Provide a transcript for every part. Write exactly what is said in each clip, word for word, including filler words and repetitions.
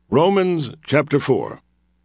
Romans chapter four.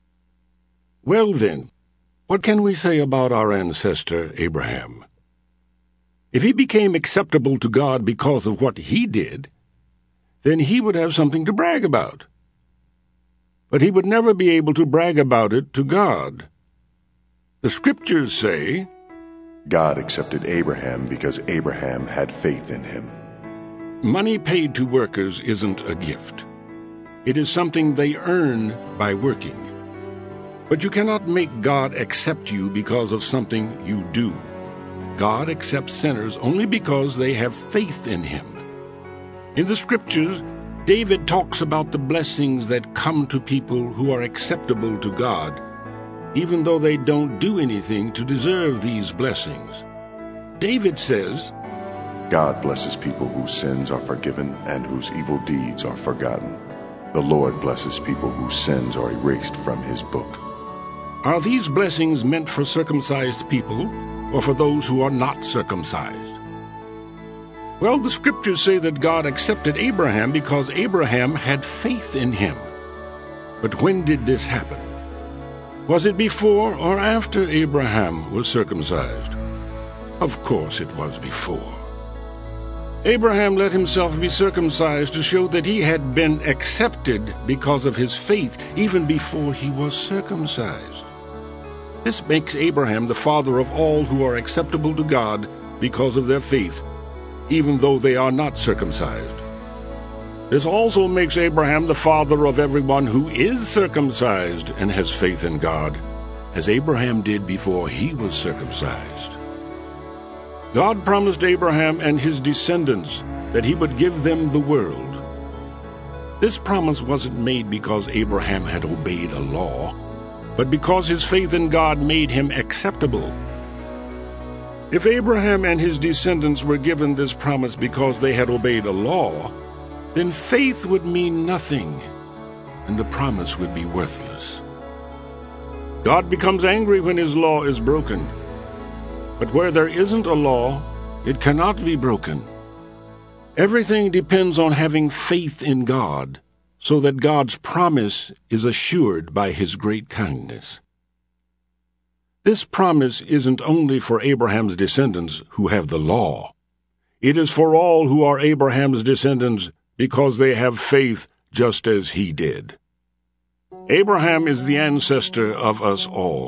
Well then, what can we say about our ancestor Abraham? If he became acceptable to God because of what he did, then he would have something to brag about. But he would never be able to brag about it to God. The Scriptures say, God accepted Abraham because Abraham had faith in him. Money paid to workers isn't a gift. It is something they earn by working. But you cannot make God accept you because of something you do. God accepts sinners only because they have faith in him. In the Scriptures, David talks about the blessings that come to people who are acceptable to God, even though they don't do anything to deserve these blessings. David says, God blesses people whose sins are forgiven and whose evil deeds are forgotten. The Lord blesses people whose sins are erased from his book. Are these blessings meant for circumcised people or for those who are not circumcised? Well, the Scriptures say that God accepted Abraham because Abraham had faith in him. But when did this happen? Was it before or after Abraham was circumcised? Of course it was before. Abraham let himself be circumcised to show that he had been accepted because of his faith even before he was circumcised. This makes Abraham the father of all who are acceptable to God because of their faith, even though they are not circumcised. This also makes Abraham the father of everyone who is circumcised and has faith in God, as Abraham did before he was circumcised. God promised Abraham and his descendants that he would give them the world. This promise wasn't made because Abraham had obeyed a law, but because his faith in God made him acceptable. If Abraham and his descendants were given this promise because they had obeyed a law, then faith would mean nothing, and the promise would be worthless. God becomes angry when his law is broken. But where there isn't a law, it cannot be broken. Everything depends on having faith in God, so that God's promise is assured by his great kindness. This promise isn't only for Abraham's descendants who have the law. It is for all who are Abraham's descendants because they have faith just as he did. Abraham is the ancestor of us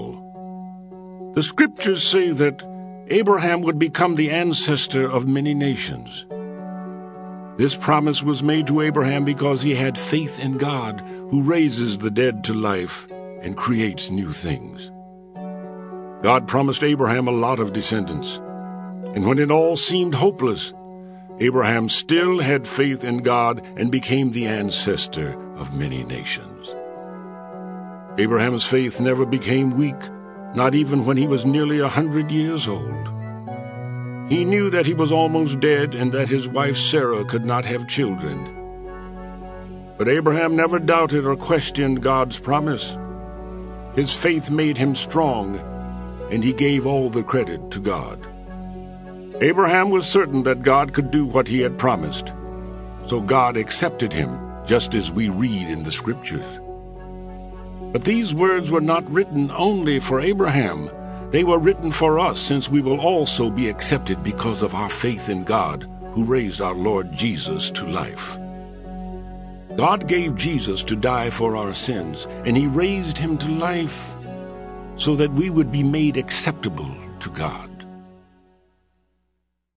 all. The Scriptures say that Abraham would become the ancestor of many nations. This promise was made to Abraham because he had faith in God, who raises the dead to life and creates new things. God promised Abraham a lot of descendants, and when it all seemed hopeless, Abraham still had faith in God and became the ancestor of many nations. Abraham's faith never became weak, not even when he was nearly a hundred years old. He knew that he was almost dead and that his wife Sarah could not have children. But Abraham never doubted or questioned God's promise. His faith made him strong, and he gave all the credit to God. Abraham was certain that God could do what he had promised, so God accepted him, just as we read in the Scriptures. But these words were not written only for Abraham. They were written for us, since we will also be accepted because of our faith in God, who raised our Lord Jesus to life. God gave Jesus to die for our sins, and he raised him to life so that we would be made acceptable to God.